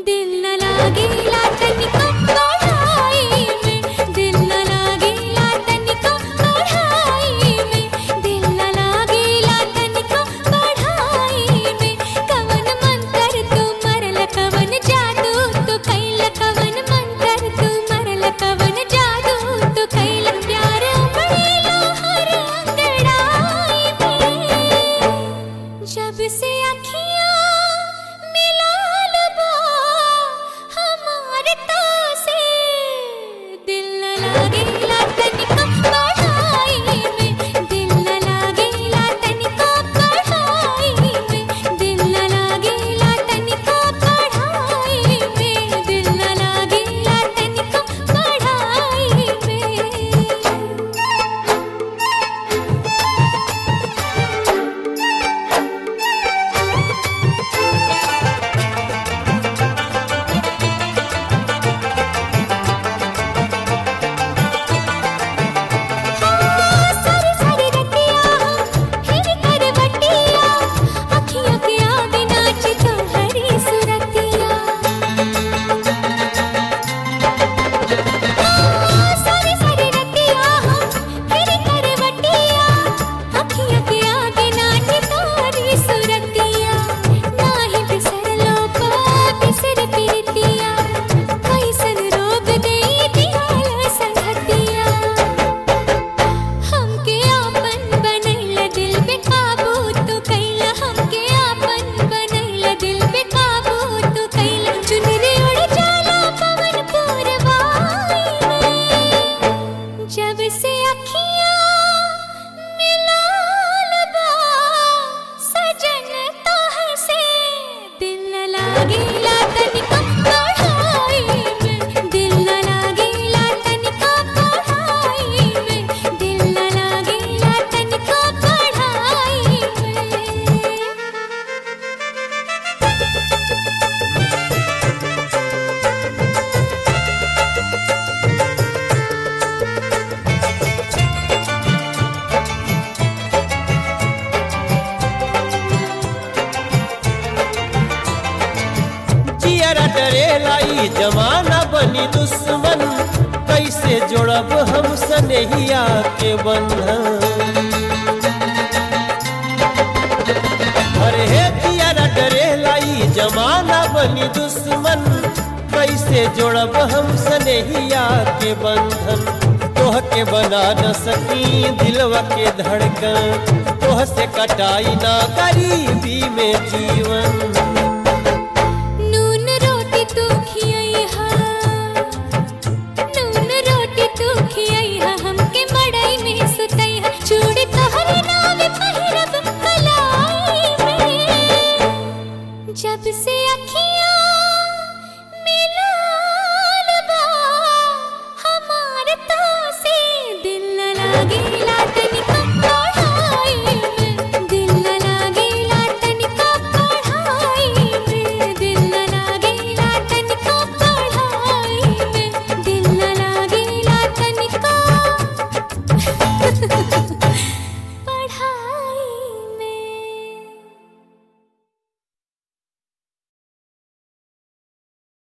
दिल न लागेला तनिको पढ़ाई में, दिल न लागेला तनिको पढ़ाई में, दिल न लागेला तनिको पढ़ाई में। कवन मंतर तू मरल, कवन जादू तू कैल, कवन मंतर तू मरल, कवन जादू तू कैल। प्यार उमड़ेला हर अंगड़ाई में, जब से अखियाँ मिलाल बा हमार तो से, दिल न लागेला तनिको पढ़ाई में, दिल न लागेला तनिको पढ़ाई में, दिल न लागेला तनिको पढ़ाई में, दिल न लागेला तनिको पढ़ाई में। सारी सारी रतिया हिर करवटिया, अखियों के आगे नाचे तुम्हारी सुरतिया। सारी सारी रतिया हिर करवटिया, अखियों के आगे नाचे तुम्हारी सुरतिया। नाही बिसरलो पा बिसर पीरतिया, कैसन रोग दे दियाल संगतिया। हमके आपन बनैला दिल पे काबू तू कैला, हमके आपन बनैला दिल पे काबू तू कैला। चुनरी उड़ जाला पवन पूरवाई में, जब से अखियाँ मिलाल बा सजन तोह से, दिल न लागेला तनिको पढ़ाई में, दिल न लागेला तनिको पढ़ाई में, दिल न लागेला तनिको पढ़ाई में। जियरा डरेला ई जमाना बनी दुश्मन, कैसे जोड़ब हम सनेहिया के बंधन। अरे हे जियरा डरेला ई जमाना बनी दुश्मन, कैसे जोड़ब हम सनेहिया के बंधन। तोह के बना न सकी दिलवा के धड़कन, तोह से कटाई ना गरीबी में जीवन।